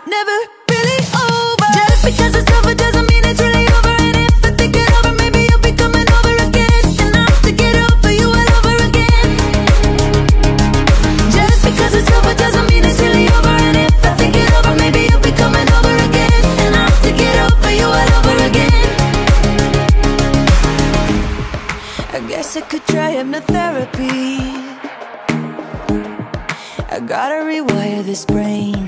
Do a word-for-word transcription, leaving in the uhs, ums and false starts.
never really over. Just because it's over doesn't mean it's really over. And if I think it over, maybe you'll be coming over again. And I have to get over you all over again. Just because it's over doesn't mean it's really over. And if I think it over, maybe you'll be coming over again. And I have to get over you all over again. I guess I could try hypnotherapy. I gotta rewire this brain.